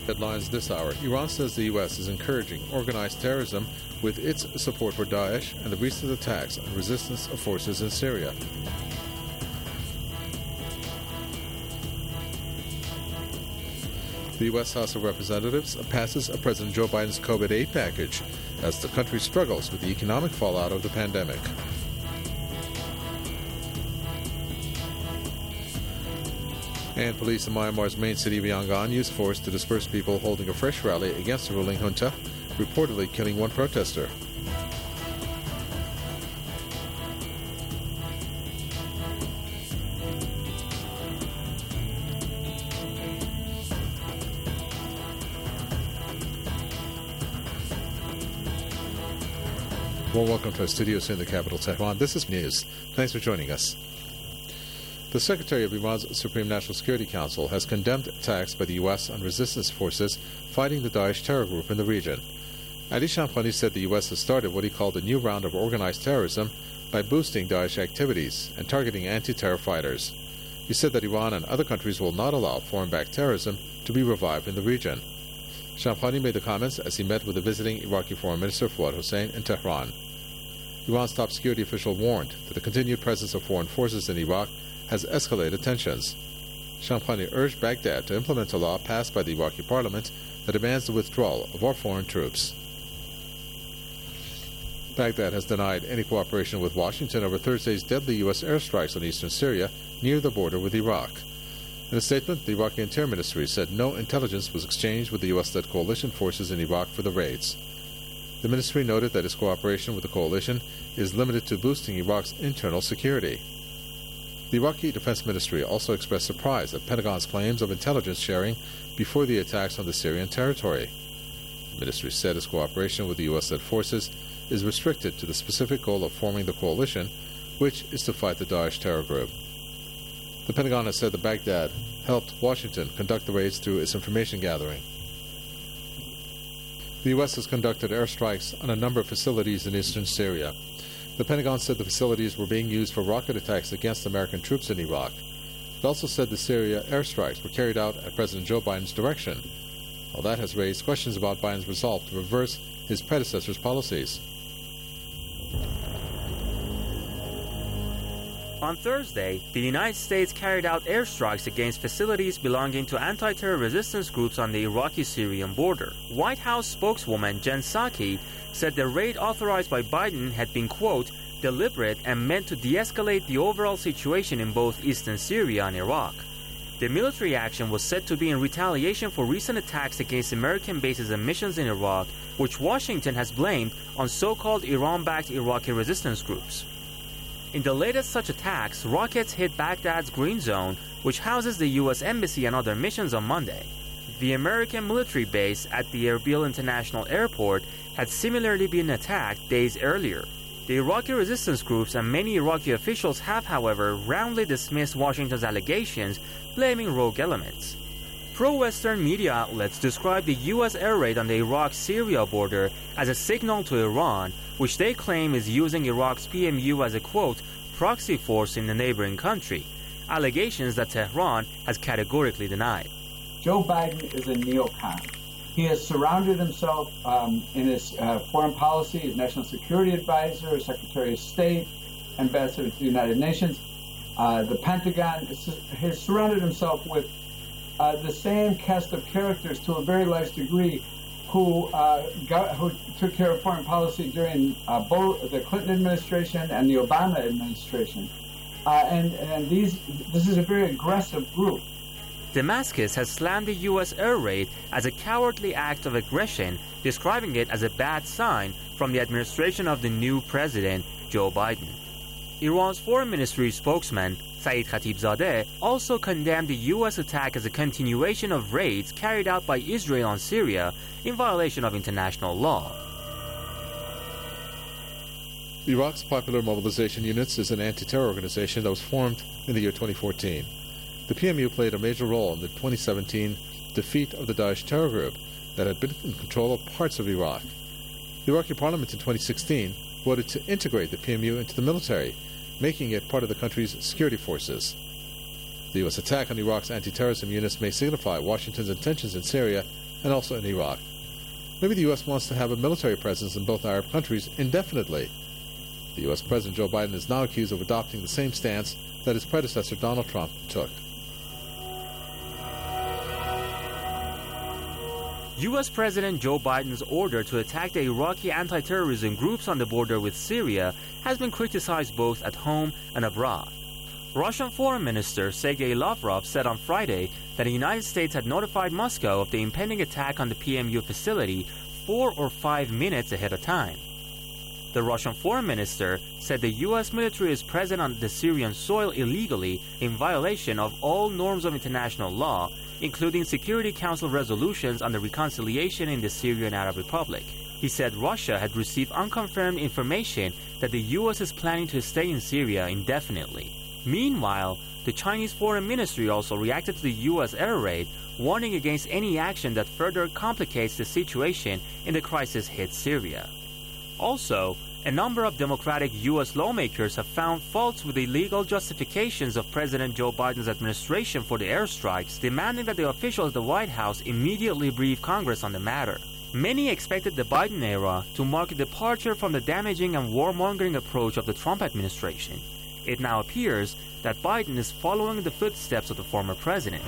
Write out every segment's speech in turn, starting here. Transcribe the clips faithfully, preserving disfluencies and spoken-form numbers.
Headlines this hour. Iran says the U S is encouraging organized terrorism with its support for Daesh and the recent attacks on resistance forces in Syria. The U S House of Representatives passes President Joe Biden's COVID aid package as the country struggles with the economic fallout of the pandemic. And police in Myanmar's main city of Yangon used force to disperse people holding a fresh rally against the ruling junta, reportedly killing one protester. Well, welcome to our studios here in the capital, Tehran. This is News. Thanks for joining us. The Secretary of Iran's Supreme National Security Council has condemned attacks by the U S on resistance forces fighting the Daesh terror group in the region. Ali Shamkhani said the U S has started what he called a new round of organized terrorism by boosting Daesh activities and targeting anti-terror fighters. He said that Iran and other countries will not allow foreign-backed terrorism to be revived in the region. Shamkhani made the comments as he met with the visiting Iraqi Foreign Minister Fuad Hussein in Tehran. Iran's top security official warned that the continued presence of foreign forces in Iraq has escalated tensions. Shamkhani urged Baghdad to implement a law passed by the Iraqi parliament that demands the withdrawal of all foreign troops. Baghdad has denied any cooperation with Washington over Thursday's deadly U S airstrikes on eastern Syria near the border with Iraq. In a statement, the Iraqi Interior Ministry said no intelligence was exchanged with the U S-led coalition forces in Iraq for the raids. The ministry noted that its cooperation with the coalition is limited to boosting Iraq's internal security. The Iraqi Defense Ministry also expressed surprise at Pentagon's claims of intelligence sharing before the attacks on the Syrian territory. The ministry said its cooperation with the U S-led forces is restricted to the specific goal of forming the coalition, which is to fight the Daesh terror group. The Pentagon has said that Baghdad helped Washington conduct the raids through its information gathering. The U S has conducted airstrikes on a number of facilities in eastern Syria. The Pentagon said the facilities were being used for rocket attacks against American troops in Iraq. It also said the Syria airstrikes were carried out at President Joe Biden's direction. Well, that has raised questions about Biden's resolve to reverse his predecessor's policies. On Thursday, the United States carried out airstrikes against facilities belonging to anti-terror resistance groups on the Iraqi-Syrian border. White House spokeswoman Jen Psaki said the raid authorized by Biden had been, quote, deliberate and meant to de-escalate the overall situation in both eastern Syria and Iraq. The military action was said to be in retaliation for recent attacks against American bases and missions in Iraq, which Washington has blamed on so-called Iran-backed Iraqi resistance groups. In the latest such attacks, rockets hit Baghdad's Green Zone, which houses the U S Embassy and other missions on Monday. The American military base at the Erbil International Airport had similarly been attacked days earlier. The Iraqi resistance groups and many Iraqi officials have, however, roundly dismissed Washington's allegations, blaming rogue elements. Pro-Western media outlets describe the U S air raid on the Iraq-Syria border as a signal to Iran, which they claim is using Iraq's P M U as a, quote, proxy force in the neighboring country, allegations that Tehran has categorically denied. Joe Biden is a neocon. He has surrounded himself um, in his uh, foreign policy, his national security advisor, Secretary of State, ambassador to the United Nations, uh, the Pentagon. Has surrounded himself with uh, the same cast of characters to a very large degree who uh, got, who took care of foreign policy during uh, both the Clinton administration and the Obama administration. Uh, and and these this is a very aggressive group. Damascus has slammed the U S air raid as a cowardly act of aggression, describing it as a bad sign from the administration of the new president, Joe Biden. Iran's foreign ministry spokesman, Saeed Khatibzadeh, also condemned the U S attack as a continuation of raids carried out by Israel on Syria in violation of international law. Iraq's Popular Mobilization Units is an anti-terror organization that was formed in the year twenty fourteen. The P M U played a major role in the twenty seventeen defeat of the Daesh terror group that had been in control of parts of Iraq. The Iraqi parliament in twenty sixteen voted to integrate the P M U into the military, making it part of the country's security forces. The U S attack on Iraq's anti-terrorism units may signify Washington's intentions in Syria and also in Iraq. Maybe the U S wants to have a military presence in both Arab countries indefinitely. The U S President Joe Biden is now accused of adopting the same stance that his predecessor Donald Trump took. U S President Joe Biden's order to attack the Iraqi anti-terrorism groups on the border with Syria has been criticized both at home and abroad. Russian Foreign Minister Sergei Lavrov said on Friday that the United States had notified Moscow of the impending attack on the P M U facility four or five minutes ahead of time. The Russian Foreign Minister said the U S military is present on the Syrian soil illegally in violation of all norms of international law, including Security Council resolutions on the reconciliation in the Syrian Arab Republic. He said Russia had received unconfirmed information that the U S is planning to stay in Syria indefinitely. Meanwhile, the Chinese Foreign Ministry also reacted to the U S air raid, warning against any action that further complicates the situation in the crisis-hit Syria. Also, a number of Democratic U S lawmakers have found faults with the legal justifications of President Joe Biden's administration for the airstrikes, demanding that the officials at the White House immediately brief Congress on the matter. Many expected the Biden era to mark a departure from the damaging and warmongering approach of the Trump administration. It now appears that Biden is following the footsteps of the former president.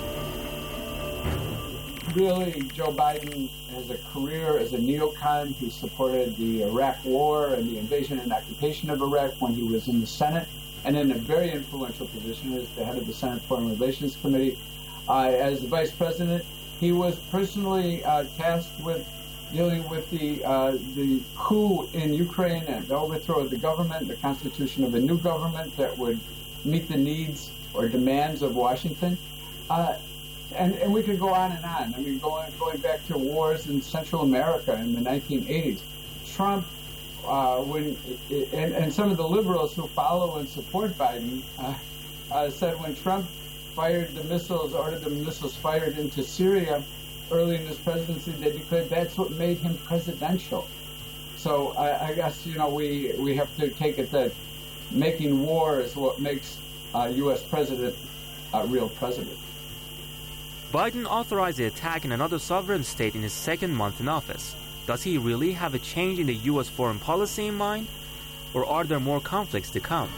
Really, Joe Biden has a career as a neocon. He supported the Iraq War and the invasion and occupation of Iraq when he was in the Senate and in a very influential position as the head of the Senate Foreign Relations Committee. Uh, as the vice president, he was personally uh, tasked with dealing with the uh, the coup in Ukraine and the overthrow of the government, the constitution of a new government that would meet the needs or demands of Washington. Uh, and, and we could go on and on. I mean, going, going back to wars in Central America in the nineteen eighties. Trump, uh, when and, and some of the liberals who follow and support Biden uh, uh, said when Trump fired the missiles, ordered the missiles fired into Syria early in his presidency, they declared that's what made him presidential. So I, I guess, you know, we, we have to take it that making war is what makes a U S president a real president. Biden authorized the attack in another sovereign state in his second month in office. Does he really have a change in the U S foreign policy in mind? Or are there more conflicts to come?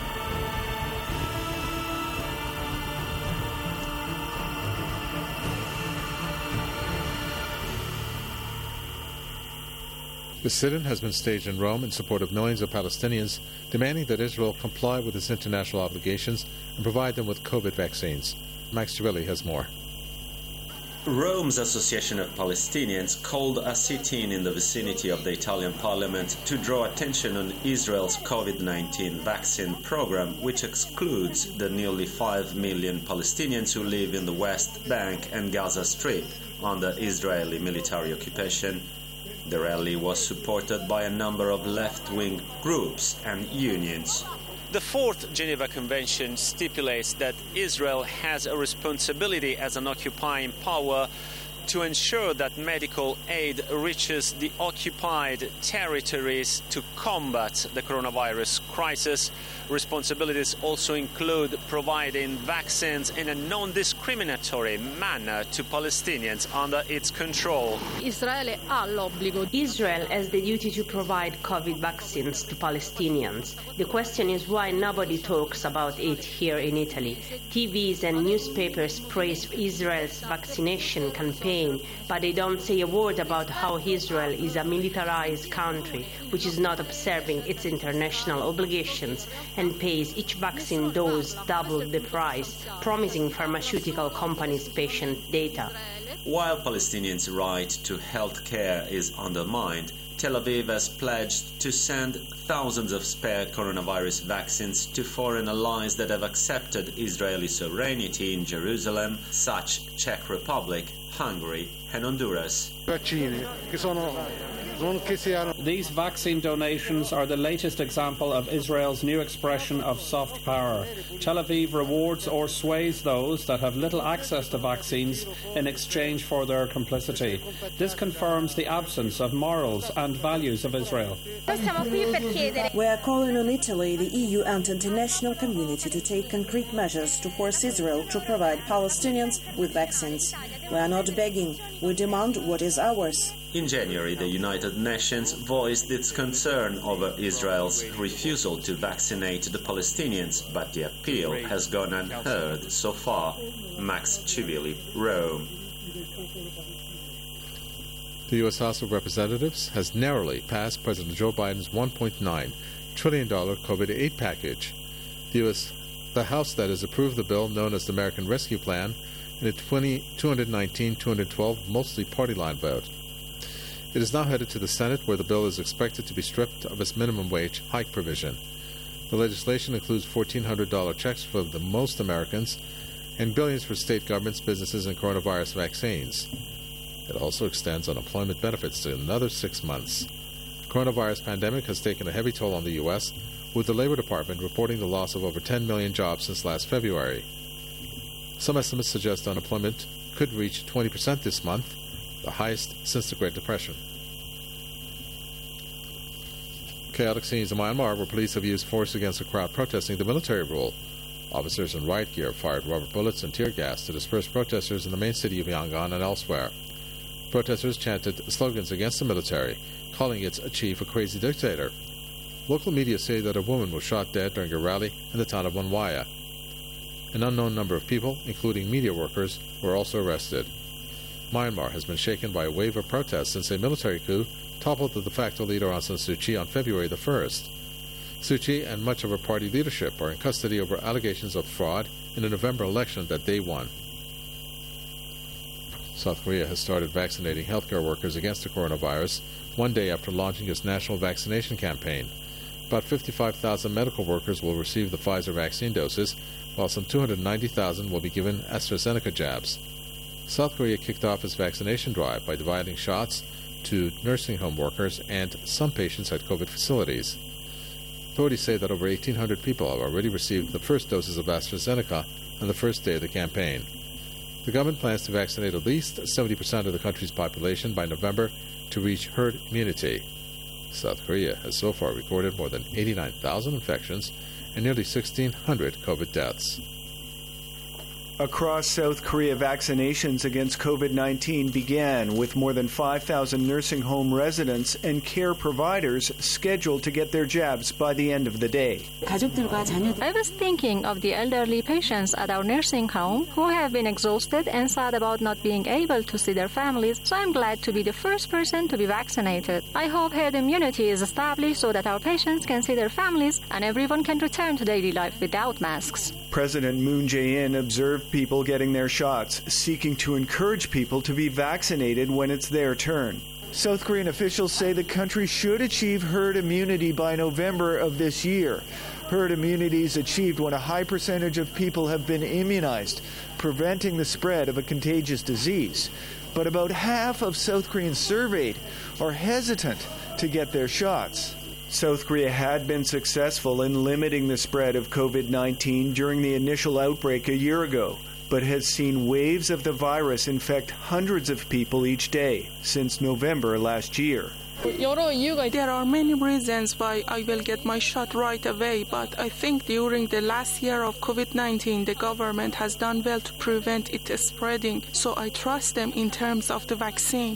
The sit-in has been staged in Rome in support of millions of Palestinians, demanding that Israel comply with its international obligations and provide them with COVID vaccines. Max Chiavelli has more. Rome's Association of Palestinians called a sit-in in the vicinity of the Italian parliament to draw attention on Israel's COVID nineteen vaccine program, which excludes the nearly five million Palestinians who live in the West Bank and Gaza Strip under Israeli military occupation. The rally was supported by a number of left-wing groups and unions. The Fourth Geneva Convention stipulates that Israel has a responsibility as an occupying power to ensure that medical aid reaches the occupied territories to combat the coronavirus crisis. Responsibilities also include providing vaccines in a non-discriminatory manner to Palestinians under its control. Israel has the duty to provide COVID vaccines to Palestinians. The question is why nobody talks about it here in Italy. T Vs and newspapers praise Israel's vaccination campaign, but they don't say a word about how Israel is a militarized country which is not observing its international obligations and pays each vaccine dose double the price, promising pharmaceutical companies patient data. While Palestinians' right to health care is undermined, Tel Aviv has pledged to send thousands of spare coronavirus vaccines to foreign allies that have accepted Israeli sovereignty in Jerusalem, such Czech Republic, Hungary and Honduras. Vaccini che sono These vaccine donations are the latest example of Israel's new expression of soft power. Tel Aviv rewards or sways those that have little access to vaccines in exchange for their complicity. This confirms the absence of morals and values of Israel. We are calling on Italy, the E U and international community to take concrete measures to force Israel to provide Palestinians with vaccines. We are not begging, we demand what is ours. In January, the United Nations voiced its concern over Israel's refusal to vaccinate the Palestinians, but the appeal has gone unheard so far. Max Chivili, Rome. The U S House of Representatives has narrowly passed President Joe Biden's one point nine trillion dollars COVID aid package. The U S The House, that has approved the bill known as the American Rescue Plan in a two nineteen to two twelve mostly party line vote. It is now headed to the Senate, where the bill is expected to be stripped of its minimum wage hike provision. The legislation includes fourteen hundred dollars checks for the most Americans and billions for state governments, businesses, and coronavirus vaccines. It also extends unemployment benefits to another six months. The coronavirus pandemic has taken a heavy toll on the U S, with the Labor Department reporting the loss of over ten million jobs since last February. Some estimates suggest unemployment could reach twenty percent this month, the highest since the Great Depression. Chaotic scenes in Myanmar, where police have used force against a crowd protesting the military rule. Officers in riot gear fired rubber bullets and tear gas to disperse protesters in the main city of Yangon and elsewhere. Protesters chanted slogans against the military, calling its chief a crazy dictator. Local media say that a woman was shot dead during a rally in the town of Monwaya. An unknown number of people, including media workers, were also arrested. Myanmar has been shaken by a wave of protests since a military coup toppled the de facto leader Aung San Suu Kyi on February the first. Suu Kyi and much of her party leadership are in custody over allegations of fraud in a November election that they won. South Korea has started vaccinating healthcare workers against the coronavirus one day after launching its national vaccination campaign. About fifty-five thousand medical workers will receive the Pfizer vaccine doses, while some two hundred ninety thousand will be given AstraZeneca jabs. South Korea kicked off its vaccination drive by dividing shots to nursing home workers and some patients at COVID facilities. Authorities say that over eighteen hundred people have already received the first doses of AstraZeneca on the first day of the campaign. The government plans to vaccinate at least seventy percent of the country's population by November to reach herd immunity. South Korea has so far recorded more than eighty-nine thousand infections and nearly sixteen hundred COVID deaths. Across South Korea, vaccinations against COVID nineteen began, with more than five thousand nursing home residents and care providers scheduled to get their jabs by the end of the day. I was thinking of the elderly patients at our nursing home who have been exhausted and sad about not being able to see their families, so I'm glad to be the first person to be vaccinated. I hope herd immunity is established so that our patients can see their families and everyone can return to daily life without masks. President Moon Jae-in observed people getting their shots, seeking to encourage people to be vaccinated when it's their turn. South Korean officials say the country should achieve herd immunity by November of this year. Herd immunity is achieved when a high percentage of people have been immunized, preventing the spread of a contagious disease. But about half of South Koreans surveyed are hesitant to get their shots. South Korea had been successful in limiting the spread of COVID nineteen during the initial outbreak a year ago, but has seen waves of the virus infect hundreds of people each day since November last year. There are many reasons why I will get my shot right away, but I think during the last year of COVID nineteen, the government has done well to prevent it spreading, so I trust them in terms of the vaccine.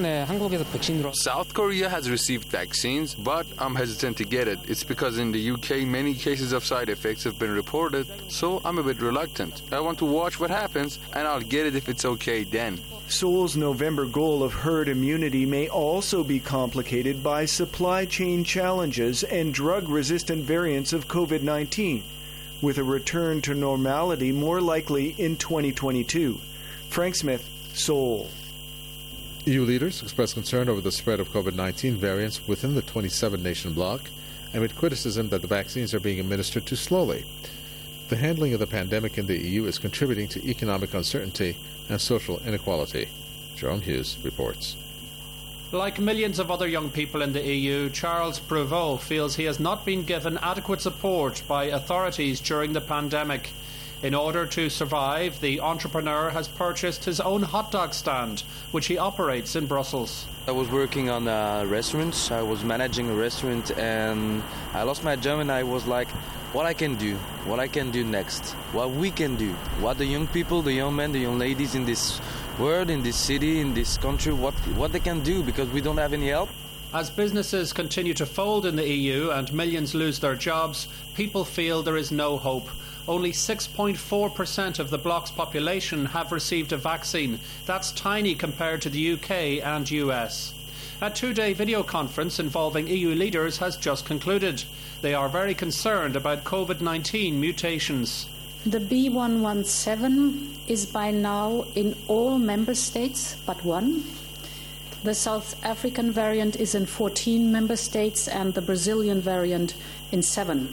South Korea has received vaccines, but I'm hesitant to get it. It's because in the U K, many cases of side effects have been reported, so I'm a bit reluctant. I want to watch what happens, and I'll get it if it's okay then. Seoul's November goal of herd immunity may also be complicated by supply chain challenges and drug-resistant variants of COVID nineteen, with a return to normality more likely in twenty twenty-two. Frank Smith, Seoul. E U leaders expressed concern over the spread of COVID nineteen variants within the twenty-seven nation bloc amid criticism that the vaccines are being administered too slowly. The handling of the pandemic in the E U is contributing to economic uncertainty and social inequality. Jerome Hughes reports. Like millions of other young people in the E U, Charles Prevot feels he has not been given adequate support by authorities during the pandemic. In order to survive, the entrepreneur has purchased his own hot dog stand, which he operates in Brussels. I was working on a restaurant. I was managing a restaurant, and I lost my job, and I was like, what I can do, what I can do next, what we can do, what the young people, the young men, the young ladies in this world, in this city, in this country, what what they can do, because we don't have any help. As businesses continue to fold in the E U and millions lose their jobs, people feel there is no hope. Only six point four percent of the bloc's population have received a vaccine. That's tiny compared to the U K and U S. A two-day video conference involving E U leaders has just concluded. They are very concerned about COVID nineteen mutations. The B one one seven is by now in all member states but one. The South African variant is in fourteen member states and the Brazilian variant in seven.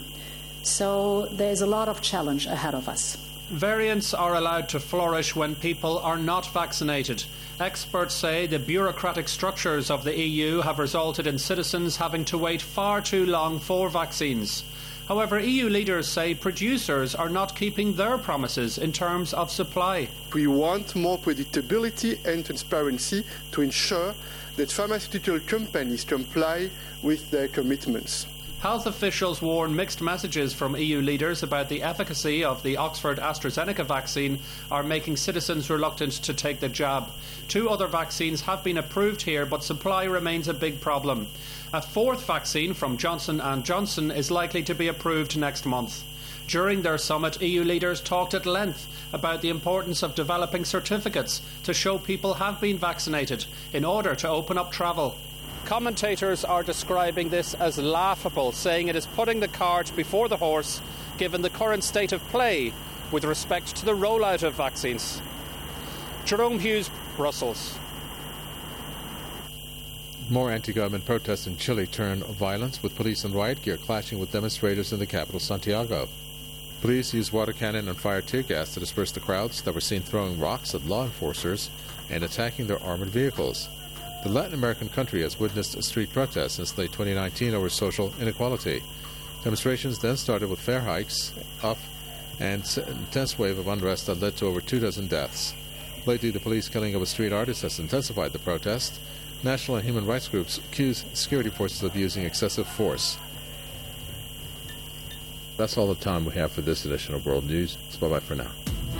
So there's a lot of challenge ahead of us. Variants are allowed to flourish when people are not vaccinated. Experts say the bureaucratic structures of the E U have resulted in citizens having to wait far too long for vaccines. However, E U leaders say producers are not keeping their promises in terms of supply. We want more predictability and transparency to ensure that pharmaceutical companies comply with their commitments. Health officials warn mixed messages from E U leaders about the efficacy of the Oxford AstraZeneca vaccine are making citizens reluctant to take the jab. Two other vaccines have been approved here, but supply remains a big problem. A fourth vaccine from Johnson and Johnson is likely to be approved next month. During their summit, E U leaders talked at length about the importance of developing certificates to show people have been vaccinated in order to open up travel. Commentators are describing this as laughable, saying it is putting the cart before the horse, given the current state of play with respect to the rollout of vaccines. Jerome Hughes, Brussels. More anti-government protests in Chile turn violent, with police and riot gear clashing with demonstrators in the capital, Santiago. Police used water cannon and fired tear gas to disperse the crowds that were seen throwing rocks at law enforcers and attacking their armored vehicles. The Latin American country has witnessed street protests since late twenty nineteen over social inequality. Demonstrations then started with fare hikes up and an intense wave of unrest that led to over two dozen deaths. Lately, the police killing of a street artist has intensified the protest. National and human rights groups accuse security forces of using excessive force. That's all the time we have for this edition of World News. So bye-bye for now.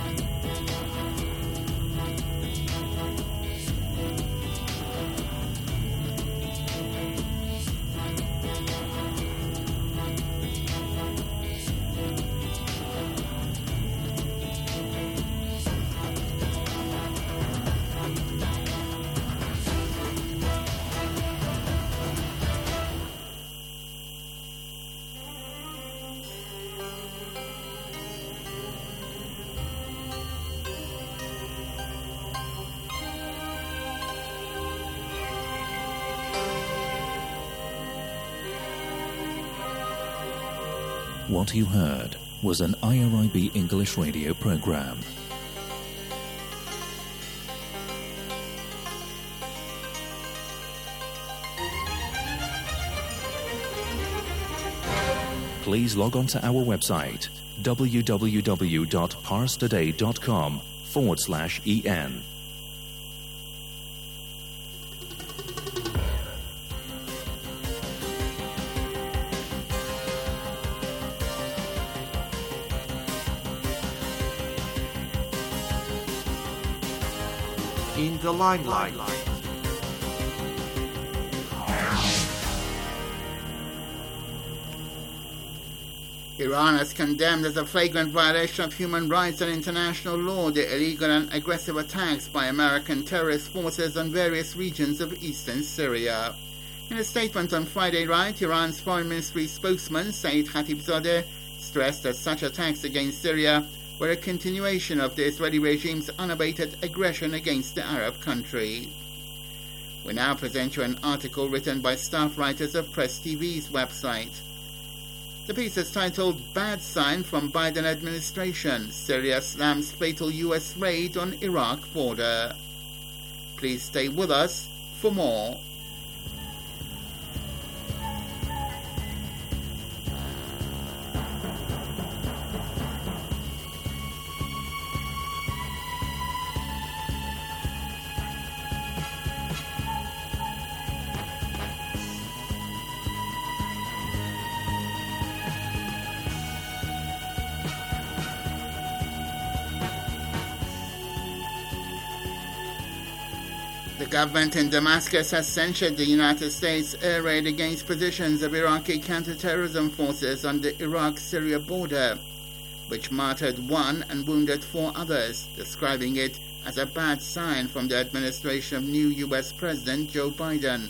What you heard was an I R I B English radio program. Please log on to our website w w w dot pars today dot com forward slash en. In the limelight. Iran has condemned as a flagrant violation of human rights and international law the illegal and aggressive attacks by American terrorist forces on various regions of eastern Syria. In a statement on Friday night, Iran's Foreign Ministry spokesman Saeed Khatibzadeh stressed that such attacks against Syria were a continuation of the Israeli regime's unabated aggression against the Arab country. We now present you an article written by staff writers of Press T V's website. The piece is titled Bad Sign from Biden Administration, Syria slams fatal U S raid on Iraq border. Please stay with us for more. The government in Damascus has censured the United States air raid against positions of Iraqi counter-terrorism forces on the Iraq-Syria border, which martyred one and wounded four others, describing it as a bad sign from the administration of new U S President Joe Biden.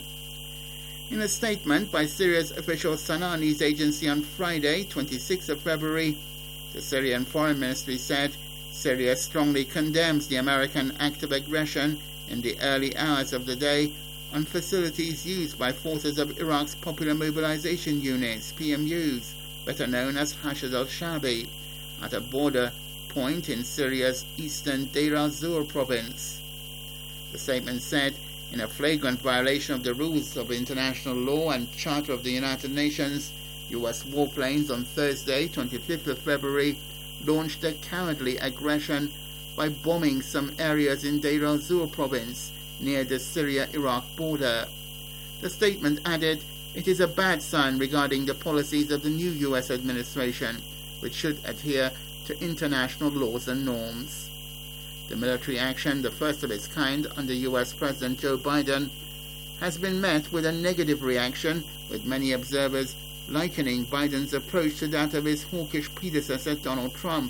In a statement by Syria's official Sana news agency on Friday, twenty-sixth of February, the Syrian Foreign Ministry said Syria strongly condemns the American act of aggression in the early hours of the day on facilities used by forces of Iraq's Popular Mobilization Units, P M Us, better known as Hashd al-Shabi, at a border point in Syria's eastern Deir al-Zur province. The statement said, in a flagrant violation of the rules of international law and Charter of the United Nations, U S warplanes on Thursday, twenty-fifth of February, launched a cowardly aggression by bombing some areas in Deir al-Zur province near the Syria-Iraq border. The statement added, it is a bad sign regarding the policies of the new U S administration, which should adhere to international laws and norms. The military action, the first of its kind under U S President Joe Biden, has been met with a negative reaction, with many observers likening Biden's approach to that of his hawkish predecessor Donald Trump.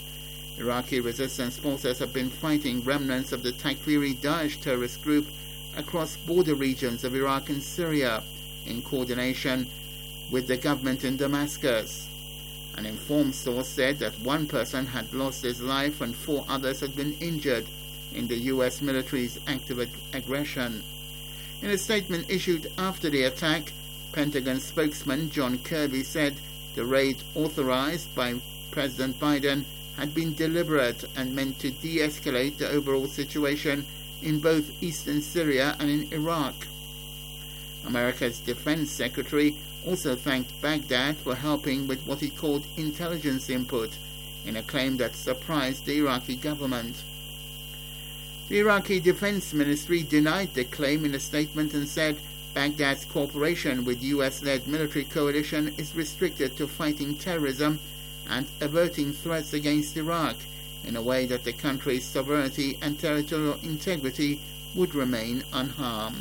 Iraqi resistance forces have been fighting remnants of the Takfiri-Daesh terrorist group across border regions of Iraq and Syria, in coordination with the government in Damascus. An informed source said that one person had lost his life and four others had been injured in the U S military's act of ag- aggression. In a statement issued after the attack, Pentagon spokesman John Kirby said the raid authorized by President Biden had been deliberate and meant to de-escalate the overall situation in both eastern Syria and in Iraq. America's Defense Secretary also thanked Baghdad for helping with what he called intelligence input in a claim that surprised the Iraqi government. The Iraqi Defense Ministry denied the claim in a statement and said Baghdad's cooperation with U S-led military coalition is restricted to fighting terrorism and averting threats against Iraq in a way that the country's sovereignty and territorial integrity would remain unharmed.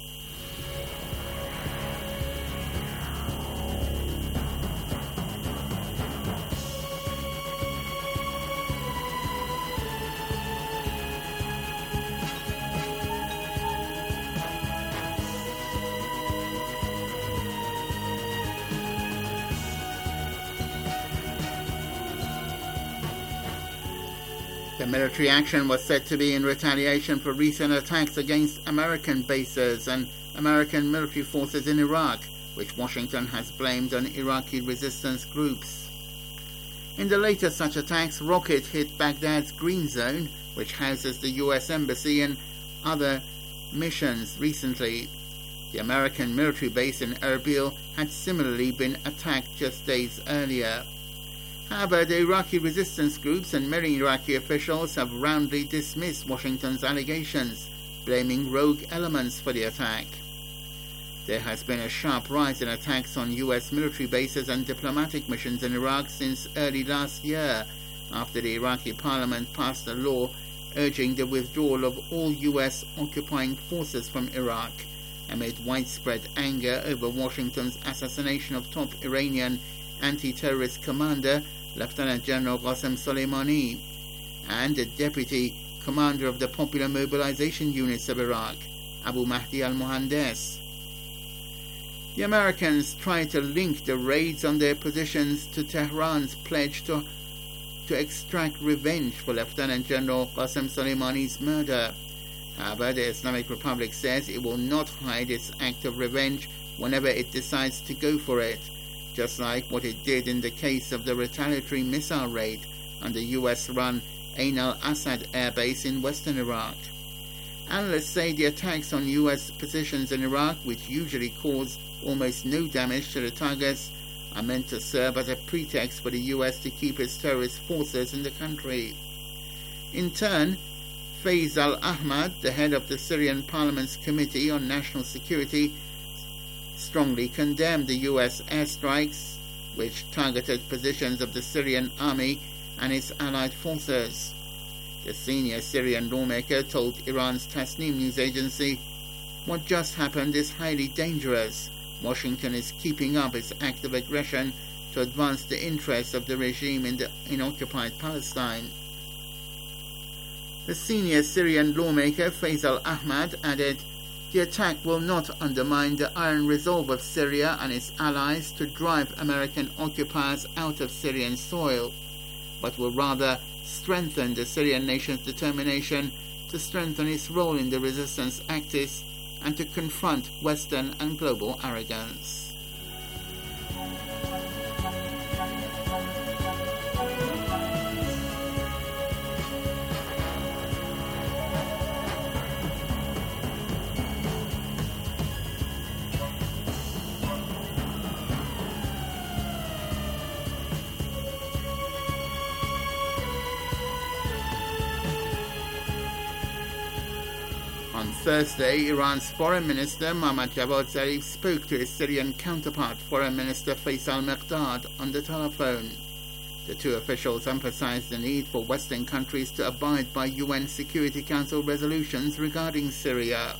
The military action was said to be in retaliation for recent attacks against American bases and American military forces in Iraq, which Washington has blamed on Iraqi resistance groups. In the latest such attacks, rockets hit Baghdad's Green Zone, which houses the U S Embassy and other missions recently. The American military base in Erbil had similarly been attacked just days earlier. However, the Iraqi resistance groups and many Iraqi officials have roundly dismissed Washington's allegations, blaming rogue elements for the attack. There has been a sharp rise in attacks on U S military bases and diplomatic missions in Iraq since early last year, after the Iraqi parliament passed a law urging the withdrawal of all U S occupying forces from Iraq, amid widespread anger over Washington's assassination of top Iranian anti-terrorist commander Lieutenant General Qasem Soleimani and the deputy commander of the Popular Mobilization Units of Iraq, Abu Mahdi al-Mohandes. The Americans tried to link the raids on their positions to Tehran's pledge to, to extract revenge for Lieutenant General Qasem Soleimani's murder. However, the Islamic Republic says it will not hide its act of revenge whenever it decides to go for it, just like what it did in the case of the retaliatory missile raid on the U S-run Ain al-Assad air base in western Iraq. Analysts say the attacks on U S positions in Iraq, which usually cause almost no damage to the targets, are meant to serve as a pretext for the U S to keep its terrorist forces in the country. In turn, Faiz al-Ahmad, the head of the Syrian Parliament's Committee on National Security, strongly condemned the U S airstrikes, which targeted positions of the Syrian army and its allied forces. The senior Syrian lawmaker told Iran's Tasnim news agency, "What just happened is highly dangerous. Washington is keeping up its act of aggression to advance the interests of the regime in, the, in occupied Palestine." The senior Syrian lawmaker Faisal Ahmad added, "The attack will not undermine the iron resolve of Syria and its allies to drive American occupiers out of Syrian soil, but will rather strengthen the Syrian nation's determination to strengthen its role in the resistance axis and to confront Western and global arrogance." On Thursday, Iran's Foreign Minister Mohammad Javad Zarif spoke to his Syrian counterpart, Foreign Minister Faisal Mekdad, on the telephone. The two officials emphasized the need for Western countries to abide by U N Security Council resolutions regarding Syria.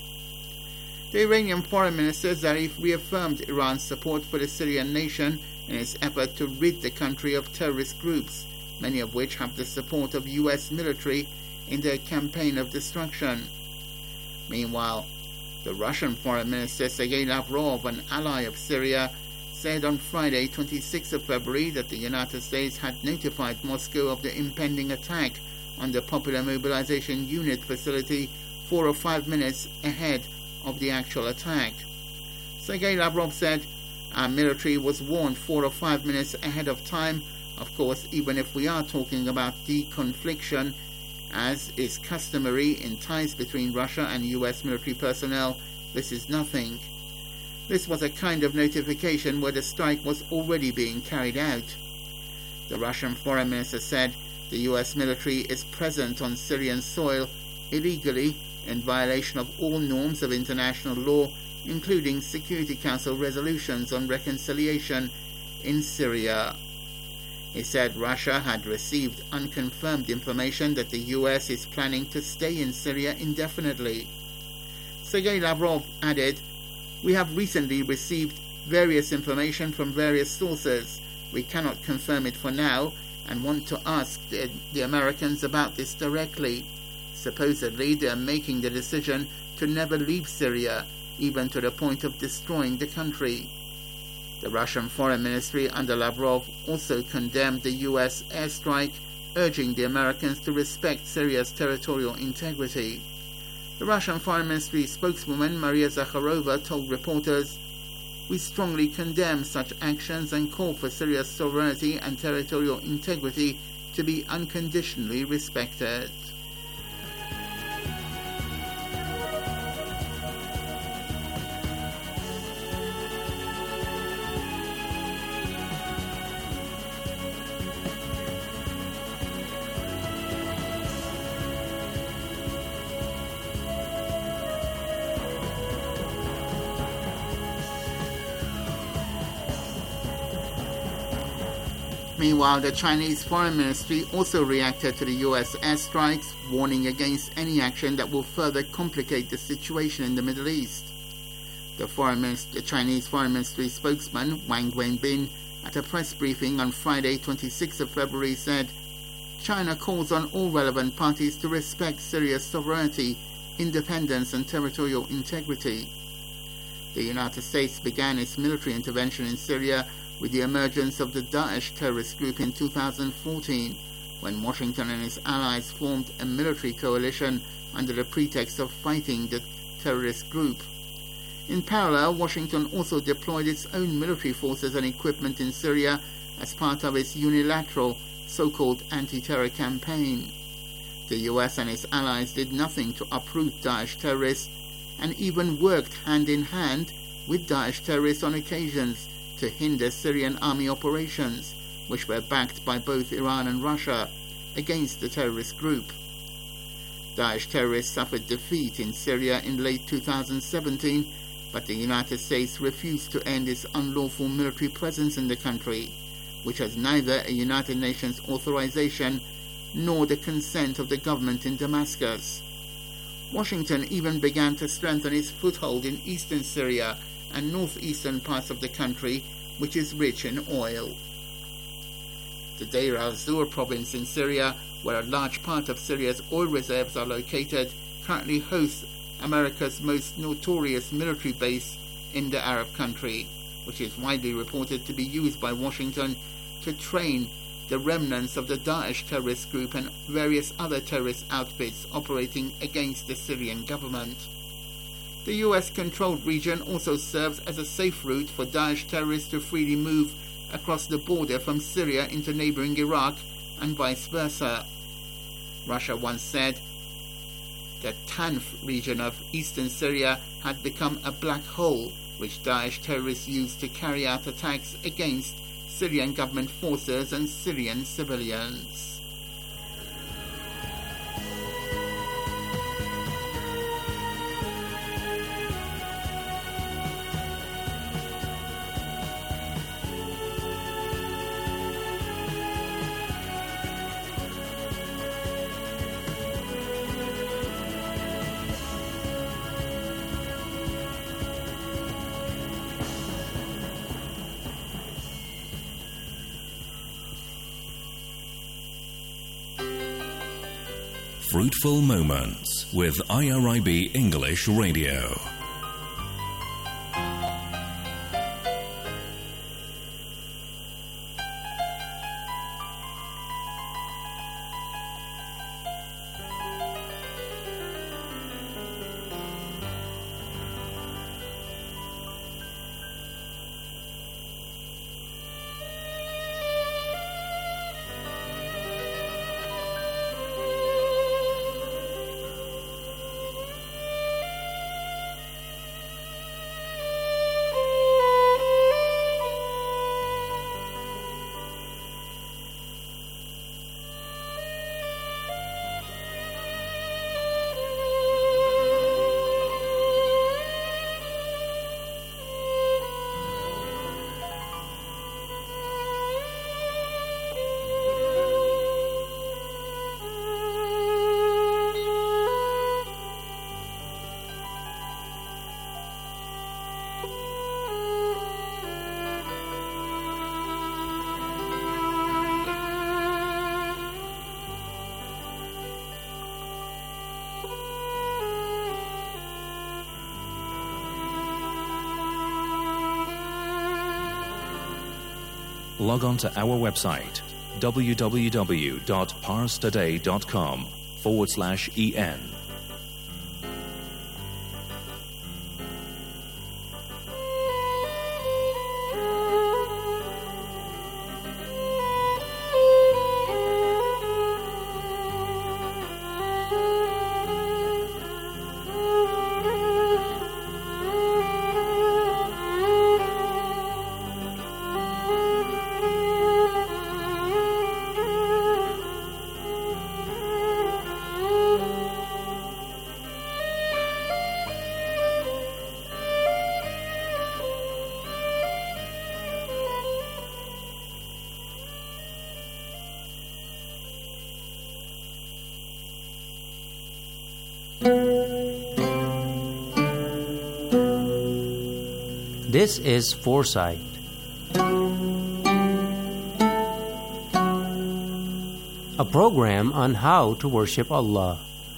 The Iranian Foreign Minister Zarif reaffirmed Iran's support for the Syrian nation in its effort to rid the country of terrorist groups, many of which have the support of U S military in their campaign of destruction. Meanwhile, the Russian Foreign Minister Sergei Lavrov, an ally of Syria, said on Friday, twenty-sixth of February, that the United States had notified Moscow of the impending attack on the Popular Mobilization Unit facility four or five minutes ahead of the actual attack. Sergei Lavrov said, "Our military was warned four or five minutes ahead of time. Of course, even if we are talking about deconfliction, as is customary in ties between Russia and U S military personnel, this is nothing. This was a kind of notification where the strike was already being carried out." The Russian Foreign Minister said the U S military is present on Syrian soil illegally in violation of all norms of international law, including Security Council resolutions on reconciliation in Syria. He said Russia had received unconfirmed information that the U S is planning to stay in Syria indefinitely. Sergei Lavrov added, "We have recently received various information from various sources. We cannot confirm it for now and want to ask the, the Americans about this directly. Supposedly they are making the decision to never leave Syria, even to the point of destroying the country." The Russian Foreign Ministry under Lavrov also condemned the U S airstrike, urging the Americans to respect Syria's territorial integrity. The Russian Foreign Ministry spokeswoman Maria Zakharova told reporters, "We strongly condemn such actions and call for Syria's sovereignty and territorial integrity to be unconditionally respected." Meanwhile, the Chinese Foreign Ministry also reacted to the U S airstrikes, warning against any action that will further complicate the situation in the Middle East. The, Foreign Ministry, the Chinese Foreign Ministry spokesman, Wang Wenbin, at a press briefing on Friday, twenty-sixth of February, said, "China calls on all relevant parties to respect Syria's sovereignty, independence and territorial integrity." The United States began its military intervention in Syria with the emergence of the Daesh terrorist group in two thousand fourteen, when Washington and its allies formed a military coalition under the pretext of fighting the terrorist group. In parallel, Washington also deployed its own military forces and equipment in Syria as part of its unilateral so-called anti-terror campaign. The U S and its allies did nothing to uproot Daesh terrorists and even worked hand-in-hand with Daesh terrorists on occasions to hinder Syrian army operations, which were backed by both Iran and Russia, against the terrorist group. Daesh terrorists suffered defeat in Syria in late two thousand seventeen, but the United States refused to end its unlawful military presence in the country, which has neither a United Nations authorization nor the consent of the government in Damascus. Washington even began to strengthen its foothold in eastern Syria and northeastern parts of the country, which is rich in oil. The Deir al-Zur province in Syria, where a large part of Syria's oil reserves are located, currently hosts America's most notorious military base in the Arab country, which is widely reported to be used by Washington to train the remnants of the Daesh terrorist group and various other terrorist outfits operating against the Syrian government. The U S-controlled region also serves as a safe route for Daesh terrorists to freely move across the border from Syria into neighboring Iraq and vice versa. Russia once said the Tanf region of eastern Syria had become a black hole which Daesh terrorists used to carry out attacks against Syrian government forces and Syrian civilians. Fruitful Moments with I R I B English Radio. Log on to our website, www.parstoday.com forward slash en. This is Foresight. A program on how to worship Allah.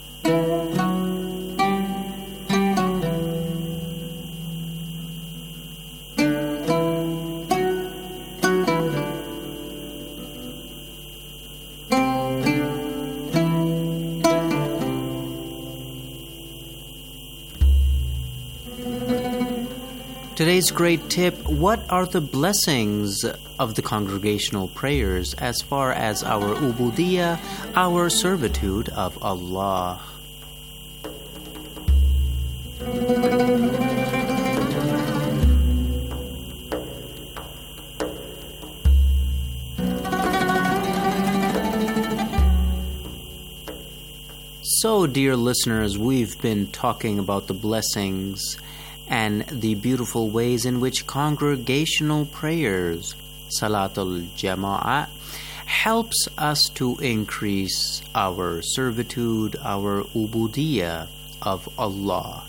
Today's great tip: what are the blessings of the congregational prayers as far as our ubudiyah, our servitude of Allah? So, dear listeners, we've been talking about the blessings and the beautiful ways in which congregational prayers, Salatul Jama'ah, helps us to increase our servitude, our ubudiyah of Allah.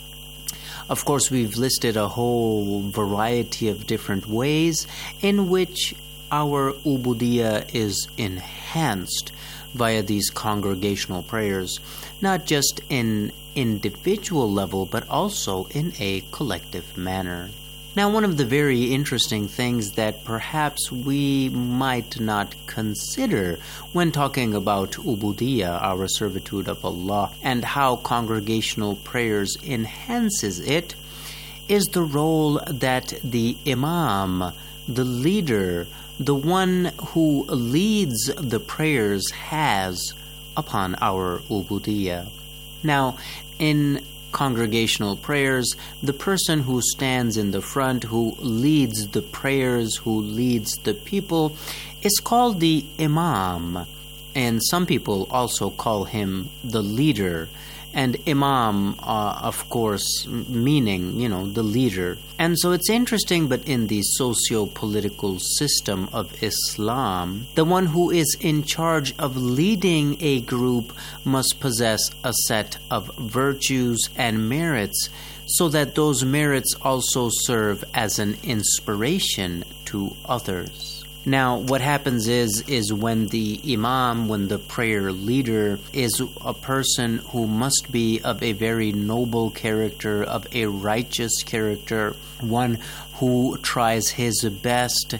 Of course, we've listed a whole variety of different ways in which our ubudiyah is enhanced via these congregational prayers, not just in individual level, but also in a collective manner. Now, one of the very interesting things that perhaps we might not consider when talking about ubudiyah, our servitude of Allah, and how congregational prayers enhances it, is the role that the imam, the leader, the one who leads the prayers has upon our ubudiyah. Now, in congregational prayers, the person who stands in the front, who leads the prayers, who leads the people, is called the imam, and some people also call him the leader. And imam, uh, of course, meaning, you know, the leader. And so it's interesting, but in the socio-political system of Islam, the one who is in charge of leading a group must possess a set of virtues and merits, so that those merits also serve as an inspiration to others. Now, what happens is, is when the imam, when the prayer leader is a person who must be of a very noble character, of a righteous character, one who tries his best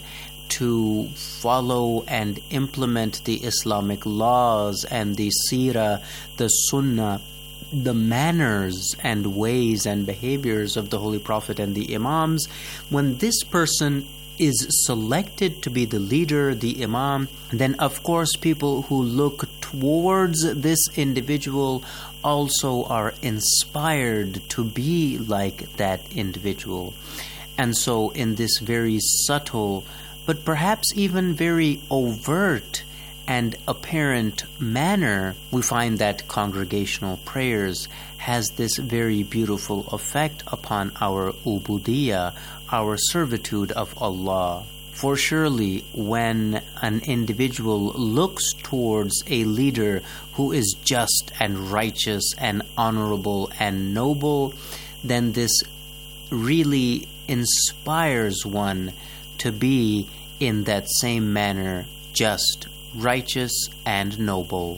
to follow and implement the Islamic laws and the seerah, the sunnah, the manners and ways and behaviors of the Holy Prophet and the imams, when this person is selected to be the leader, the imam, then of course people who look towards this individual also are inspired to be like that individual. And so in this very subtle, but perhaps even very overt and apparent manner, we find that congregational prayers has this very beautiful effect upon our ubudiyah, our servitude of Allah. For surely when an individual looks towards a leader who is just and righteous and honorable and noble, then this really inspires one to be in that same manner just, righteous, and noble.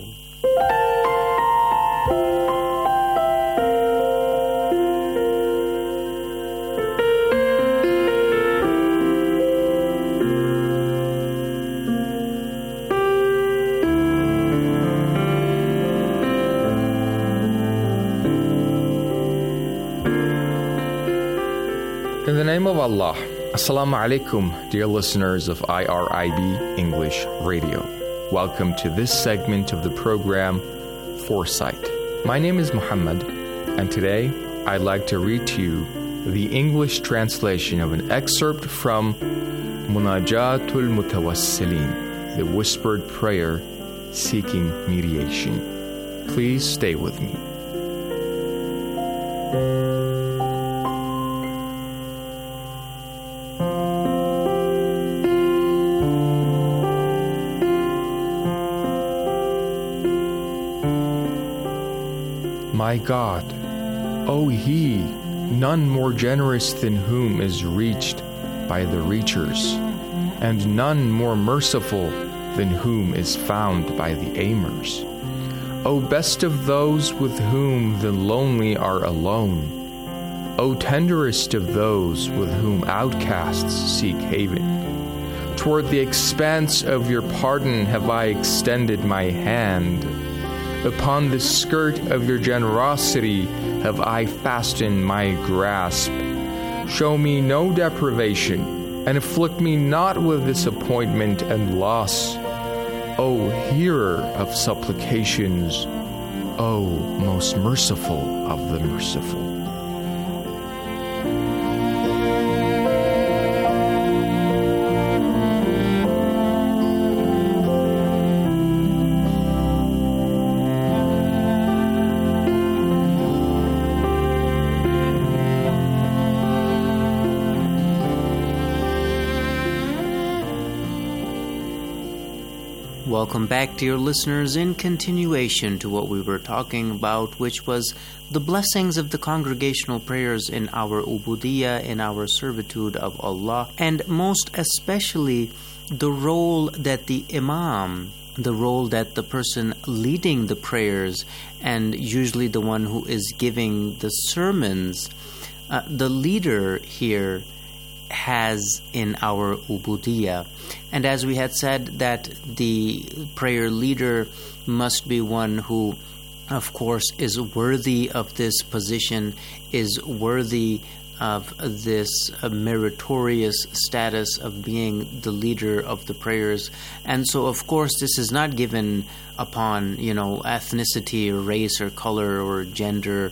In the name of Allah, Assalamu alaikum, dear listeners of I R I B English Radio. Welcome to this segment of the program, Foresight. My name is Muhammad, and today I'd like to read to you the English translation of an excerpt from Munajatul Mutawassilin, the whispered prayer seeking mediation. Please stay with me. My God, O He, none more generous than whom is reached by the reachers, and none more merciful than whom is found by the aimers. O best of those with whom the lonely are alone, O tenderest of those with whom outcasts seek haven. Toward the expanse of your pardon have I extended my hand. Upon the skirt of your generosity have I fastened my grasp. Show me no deprivation, and afflict me not with disappointment and loss. O hearer of supplications, O most merciful of the merciful. Welcome back, dear listeners, in continuation to what we were talking about, which was the blessings of the congregational prayers in our ubudiyya, in our servitude of Allah, and most especially the role that the imam, the role that the person leading the prayers, and usually the one who is giving the sermons, uh, the leader here has in our ubudiyya. And as we had said, that the prayer leader must be one who, of course, is worthy of this position, is worthy of this uh, meritorious status of being the leader of the prayers. And so, of course, this is not given upon, you know, ethnicity or race or color or gender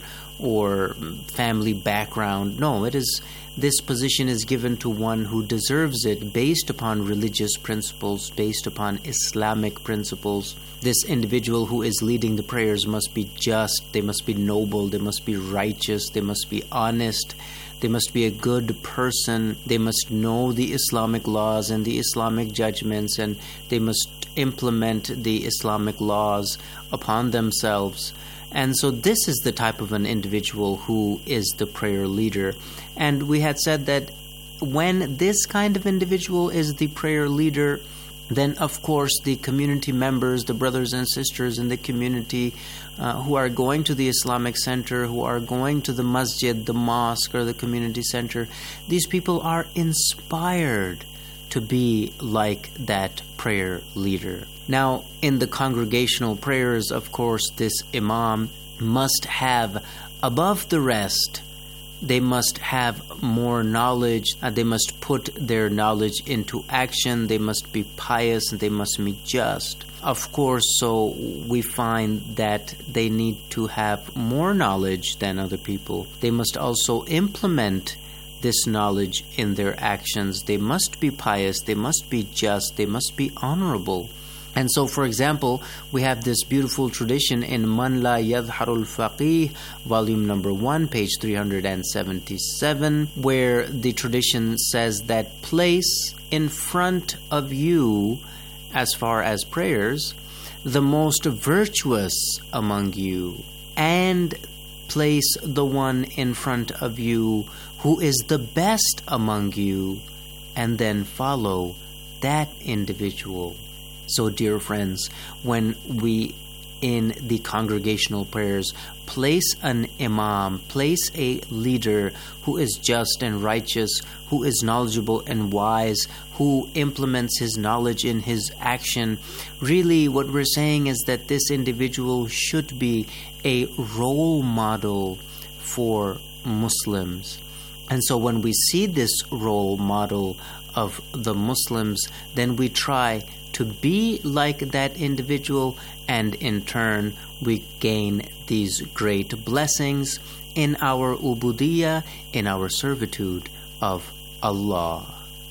or family background. No, it is, this position is given to one who deserves it based upon religious principles, based upon Islamic principles. This individual who is leading the prayers must be just, they must be noble, they must be righteous, they must be honest, they must be a good person, they must know the Islamic laws and the Islamic judgments, and they must implement the Islamic laws upon themselves. And so this is the type of an individual who is the prayer leader. And we had said that when this kind of individual is the prayer leader, then of course the community members, the brothers and sisters in the community uh, who are going to the Islamic center, who are going to the masjid, the mosque, or the community center, these people are inspired to be like that prayer leader. Now, in the congregational prayers, of course, this imam must have, above the rest, they must have more knowledge, uh, they must put their knowledge into action, they must be pious, and they must be just. Of course, so we find that they need to have more knowledge than other people. They must also implement this knowledge in their actions. They must be pious, they must be just, they must be honorable. And so, for example, we have this beautiful tradition in Man La Yadharul Faqih, volume number one, page three hundred seventy-seven, where the tradition says that place in front of you, as far as prayers, the most virtuous among you, and place the one in front of you who is the best among you, and then follow that individual. So, dear friends, when we, in the congregational prayers, place an imam, place a leader who is just and righteous, who is knowledgeable and wise, who implements his knowledge in his action, really what we're saying is that this individual should be a role model for Muslims. And so when we see this role model of the Muslims, then we try to be like that individual, and in turn we gain these great blessings in our ubudiyya, in our servitude of Allah.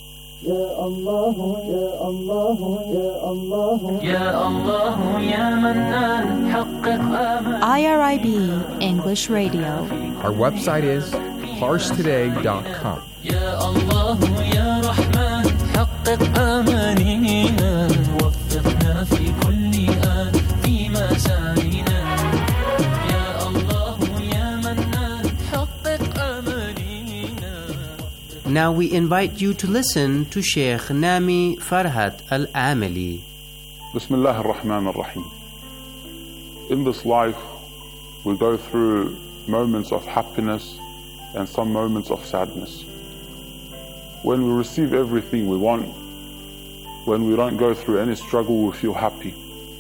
Ya Allah, Ya Allah, Ya Allah, Ya Allah, Ya Mannan, haqqiq aman. I R I B English Radio. Our website is pars today dot com. Ya Allah, Ya Rahman, haqqiq amanina, waffiqna fi kulli an, fi ma sa'ina. Ya Allah, Ya Mannan, haqqiq amanina. Now we invite you to listen to Sheikh Nami Farhat Al-Amili. Bismillah ar-Rahman ar-Rahim. In this life, we go through moments of happiness and some moments of sadness. When we receive everything we want, when we don't go through any struggle, we feel happy.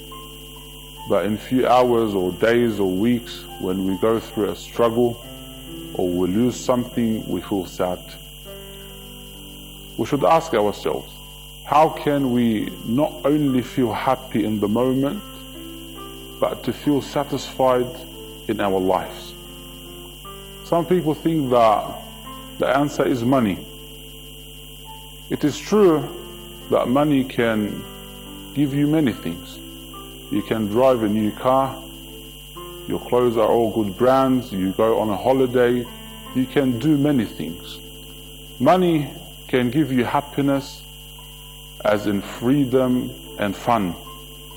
But in few hours or days or weeks, when we go through a struggle or we lose something, we feel sad. We should ask ourselves, how can we not only feel happy in the moment, but to feel satisfied in our lives? Some people think that the answer is money. It is true that money can give you many things. You can drive a new car, your clothes are all good brands, you go on a holiday, you can do many things. Money can give you happiness, as in freedom and fun.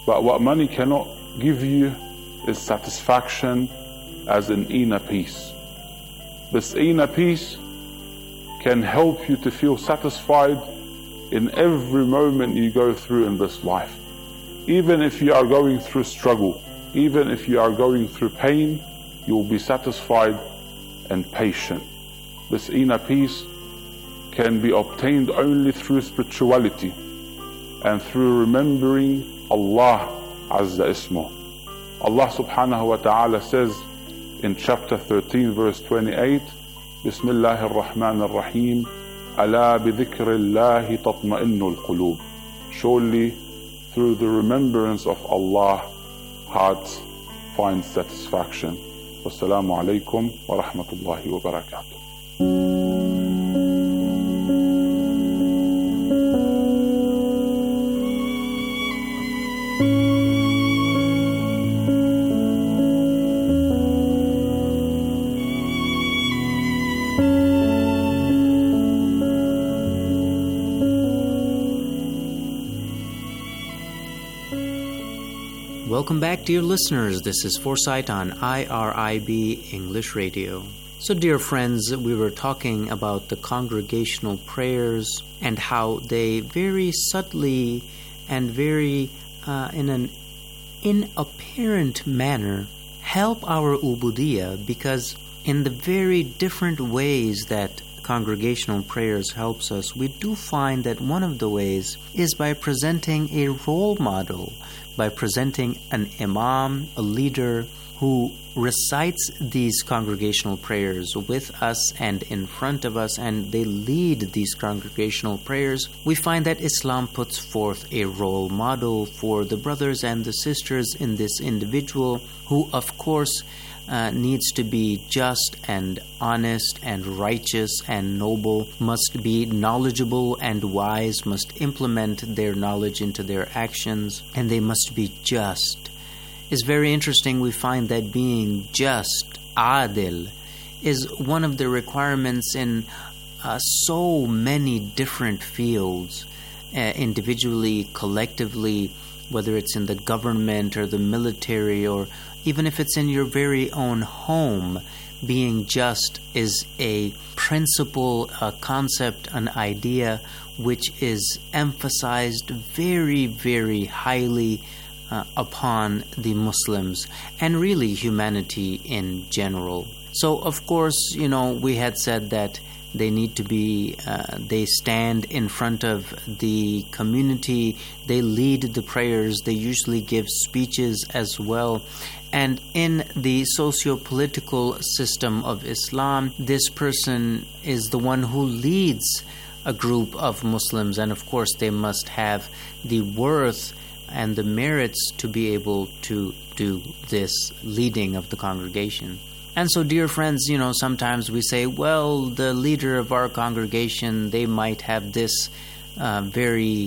But what money cannot give you is satisfaction as an inner peace. This inner peace can help you to feel satisfied in every moment you go through in this life. Even if you are going through struggle, even if you are going through pain, you will be satisfied and patient. This inner peace can be obtained only through spirituality and through remembering Allah Azza Ismu. Allah subhanahu wa ta'ala says in chapter thirteen verse twenty-eight, Bismillahir Rahmanir Rahim, Ala bi dhikrillahi tatma'innu al-qulub. Surely through the remembrance of Allah, hearts find satisfaction. Wassalamu alaikum wa rahmatullahi wa barakatuh. Welcome back, dear listeners. This is Foresight on I R I B English Radio. So, dear friends, we were talking about the congregational prayers and how they very subtly and very uh, in an inapparent manner help our ubudiyah, because in the very different ways that congregational prayers helps us, we do find that one of the ways is by presenting a role model, by presenting an imam, a leader who recites these congregational prayers with us and in front of us, and they lead these congregational prayers. We find that Islam puts forth a role model for the brothers and the sisters in this individual, who of course Uh, needs to be just and honest and righteous and noble, must be knowledgeable and wise, must implement their knowledge into their actions, and they must be just. It's very interesting. We find that being just, adil, is one of the requirements in uh, so many different fields, uh, individually, collectively, whether it's in the government or the military, or even if it's in your very own home. Being just is a principle, a concept, an idea which is emphasized very, very highly uh, upon the Muslims and really humanity in general. So, of course, you know, we had said that they need to be, uh, they stand in front of the community, they lead the prayers, they usually give speeches as well. And in the socio-political system of Islam, this person is the one who leads a group of Muslims, and of course they must have the worth and the merits to be able to do this leading of the congregation. And so, dear friends, you know, sometimes we say, well, the leader of our congregation, they might have this uh, very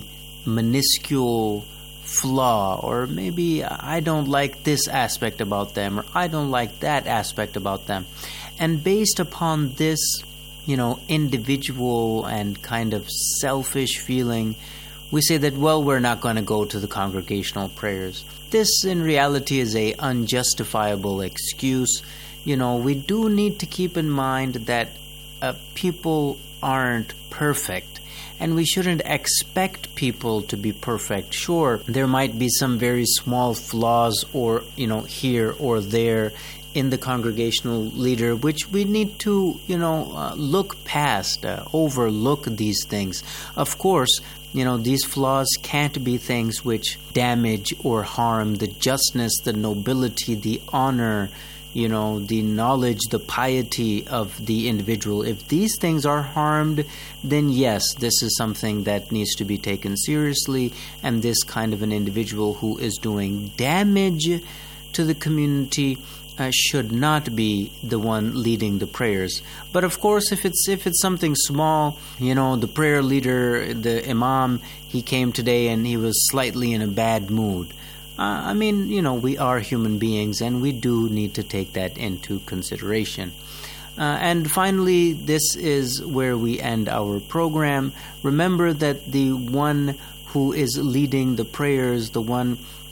minuscule flaw, or maybe I don't like this aspect about them, or I don't like that aspect about them. And based upon this, you know, individual and kind of selfish feeling, we say that, well, we're not going to go to the congregational prayers. This, in reality, is a unjustifiable excuse. You know, we do need to keep in mind that uh, people aren't perfect, and we shouldn't expect people to be perfect. Sure, there might be some very small flaws, or, you know, here or there in the congregational leader, which we need to, you know, uh, look past, uh, overlook these things. Of course, you know, these flaws can't be things which damage or harm the justness, the nobility, the honor, you know, the knowledge, the piety of the individual. If these things are harmed, then yes, this is something that needs to be taken seriously, and this kind of an individual who is doing damage to the community uh, should not be the one leading the prayers. But of course, if it's if it's something small, you know, the prayer leader, the imam, he came today and he was slightly in a bad mood. Uh, I mean, you know, we are human beings, and we do need to take that into consideration. Uh, and finally, this is where we end our program. Remember that the one who is leading the prayers, the one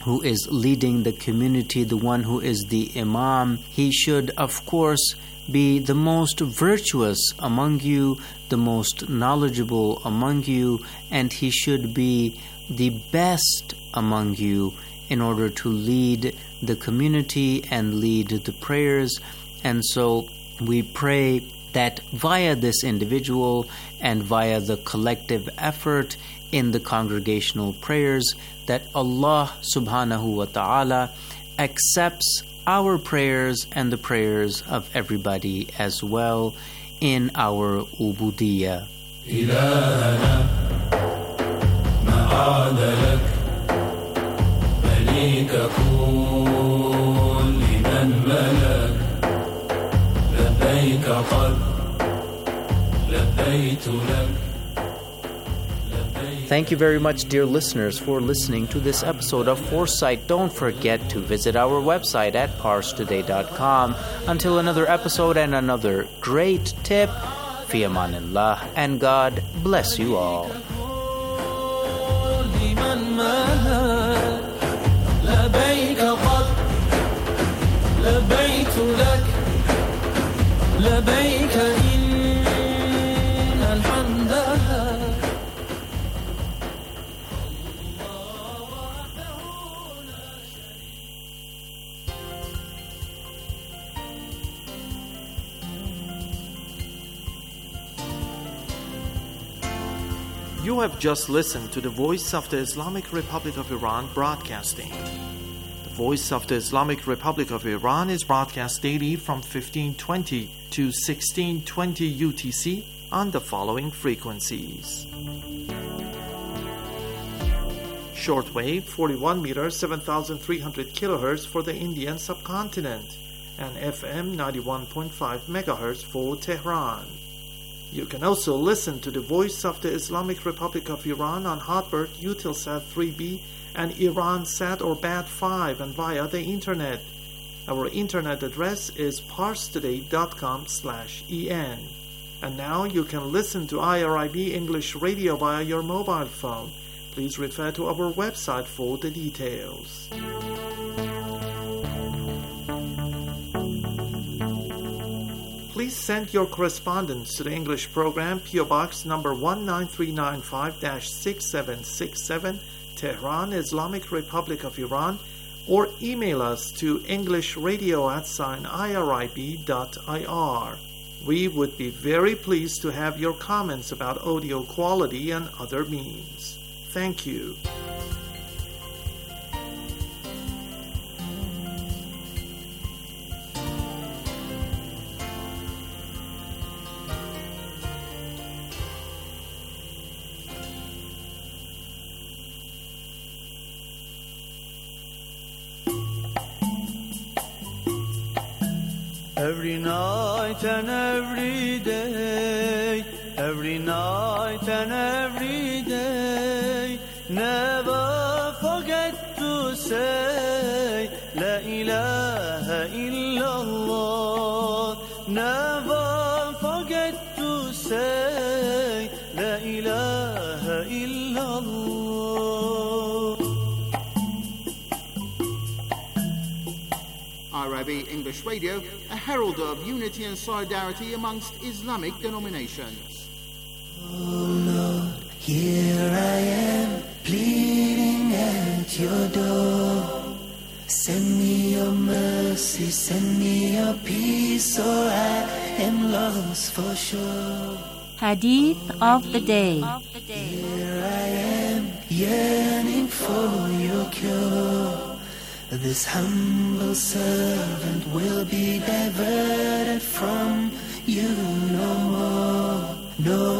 who is leading the community, the one who is the imam, he should, of course, be the most virtuous among you, the most knowledgeable among you, and he should be the best among you in order to lead the community and lead the prayers. And so we pray that via this individual and via the collective effort in the congregational prayers, that Allah subhanahu wa ta'ala accepts our prayers and the prayers of everybody as well in our ubudiyya. إلهنا ما عاد لك مليك كل من ملك لبيك قد لبيت لك. Thank you very much, dear listeners, for listening to this episode of Foresight. Don't forget to visit our website at pars today dot com. Until another episode and another great tip, fi amanillah, and God bless you all. You have just listened to the Voice of the Islamic Republic of Iran broadcasting. The Voice of the Islamic Republic of Iran is broadcast daily from fifteen twenty to sixteen twenty U T C on the following frequencies. Shortwave forty-one meters, seven thousand three hundred kilohertz for the Indian subcontinent, and F M ninety-one point five megahertz for Tehran. You can also listen to the Voice of the Islamic Republic of Iran on Hotbird, Eutelsat three B, and Iransat or B A T five, and via the Internet. Our Internet address is pars today dot com slash en. And now you can listen to I R I B English Radio via your mobile phone. Please refer to our website for the details. Please send your correspondence to the English program, P O Box number one nine three nine five dash six seven six seven, Tehran, Islamic Republic of Iran, or email us to englishradio at sign irib dot ir. We would be very pleased to have your comments about audio quality and other means. Thank you. Every night and every day, every night and every day, never forget to say La ilaha illallah. Never forget to say La ilaha illallah. I R I B English Radio, a herald of unity and solidarity amongst Islamic denominations. Oh Lord, here I am, pleading at your door. Send me your mercy, send me your peace, or I am lost for sure. Hadith of the day. Here I am, yearning for your cure. This humble servant will be diverted from you no more, no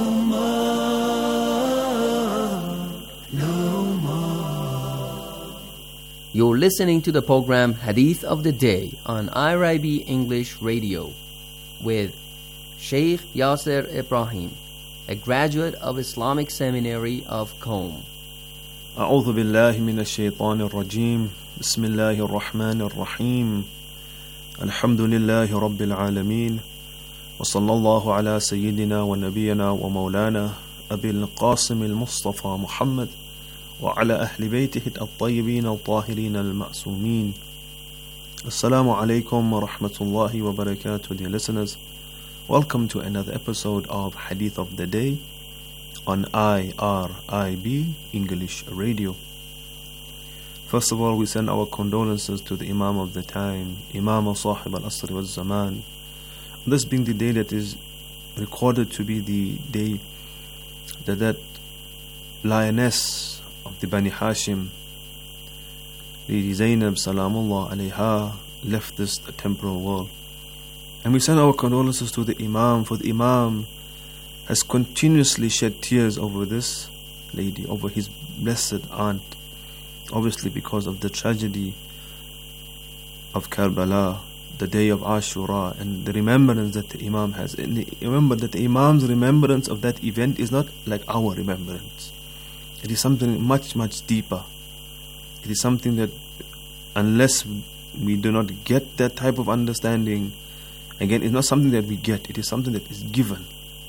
more, no more. You're listening to the program Hadith of the Day on I R I B English Radio with Sheikh Yasser Ibrahim, a graduate of Islamic Seminary of Qom. أعوذ بالله من الشيطان الرجيم بسم الله الرحمن الرحيم الحمد لله رب العالمين وصلى الله على سيدنا ونبينا ومولانا أبي القاسم المصطفى محمد وعلى أهل بيته الطيبين الطاهرين المعصومين. Assalamu alaikum wa rahmatullahi wa barakatuh, dear listeners. Welcome to another episode of Hadith of the Day on I R I B English Radio. First of all, we send our condolences to the Imam of the time, Imam Sahib al-Asr wal-Zaman. This being the day that is recorded to be the day that that lioness of the Bani Hashim, Lady Zainab Salamullah alayha, left this temporal world. And we send our condolences to the Imam, for the Imam has continuously shed tears over this lady, over his blessed aunt, obviously because of the tragedy of Karbala, the day of Ashura, and the remembrance that the Imam has. And the, remember that the Imam's remembrance of that event is not like our remembrance. It is something much, much deeper. It is something that unless we do not get that type of understanding, again, it's not something that we get, it is something that is given.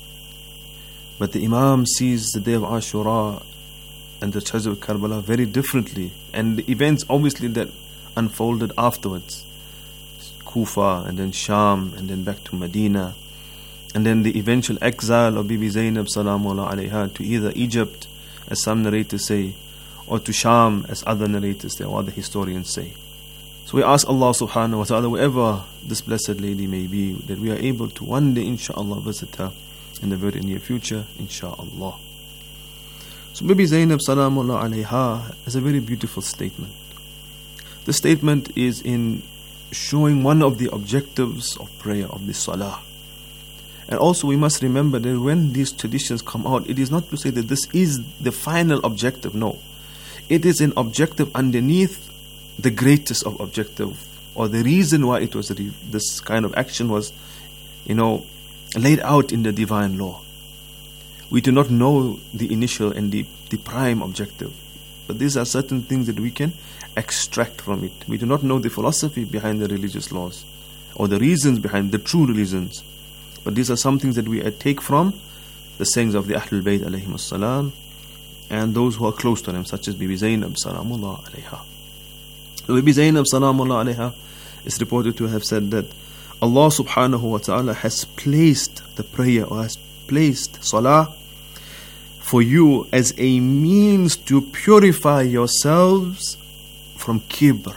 But the Imam sees the day of Ashura and the tragedy of Karbala very differently, and the events obviously that unfolded afterwards. Kufa, and then Sham, and then back to Medina, and then the eventual exile of Bibi Zainab Salamullah alayha to either Egypt, as some narrators say, or to Sham, as other narrators say, or other historians say. So we ask Allah subhanahu wa ta'ala, wherever this blessed lady may be, that we are able to one day, inshaAllah, visit her in the very near future, inshaAllah. So Bibi Zainab Salamullah alayha has a very beautiful statement. The statement is in showing one of the objectives of prayer, of the salah. And also we must remember that when these traditions come out, it is not to say that this is the final objective, no. It is an objective underneath the greatest of objective, or the reason why it was re- this kind of action was, you know, laid out in the divine law. We do not know the initial and the, the prime objective, but these are certain things that we can extract from it. We do not know the philosophy behind the religious laws or the reasons behind the true reasons, but these are some things that we take from the sayings of the Ahlul Bayt alayhim as-salam and those who are close to them, such as Bibi Zainab Salamullah alayha. Bibi Zainab Salamullah alayha is reported to have said that Allah subhanahu wa ta'ala has placed the prayer, or has placed salah for you as a means to purify yourselves from kibr,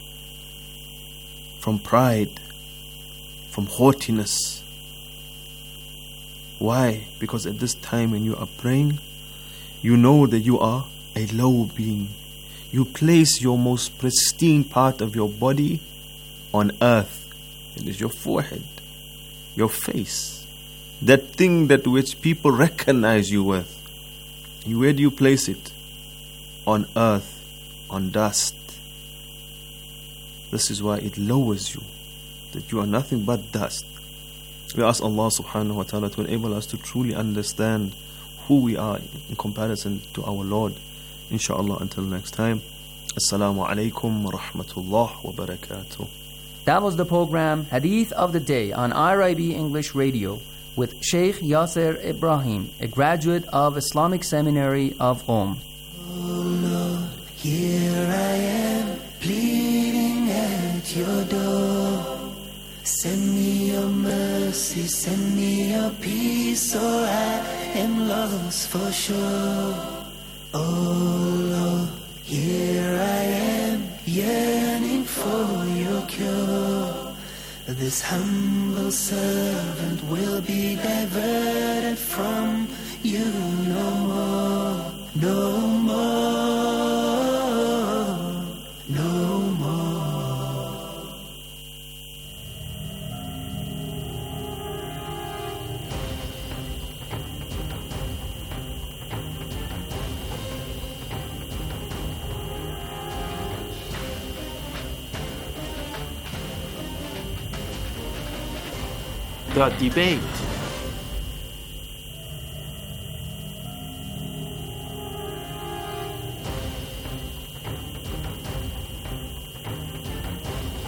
from pride, from haughtiness. Why? Because at this time when you are praying, you know that you are a low being. You place your most pristine part of your body on earth. It is your forehead, your face, that thing that which people recognize you with. Where do you place it? On earth, on dust. This is why it lowers you, that you are nothing but dust. We ask Allah subhanahu wa ta'ala to enable us to truly understand who we are in comparison to our Lord. Inshallah, until next time. Assalamu alaikum wa rahmatullah wa barakatuh. That was the program Hadith of the Day on I R I B English Radio with Sheikh Yasser Ibrahim, a graduate of Islamic Seminary of Qom. Oh Lord, here I am, pleading at your door. Send me your mercy, send me your peace, or I am lost for sure. Oh Lord, here I am, yearning for your cure. This humble servant will be diverted from you no more, no more, no more. The debate.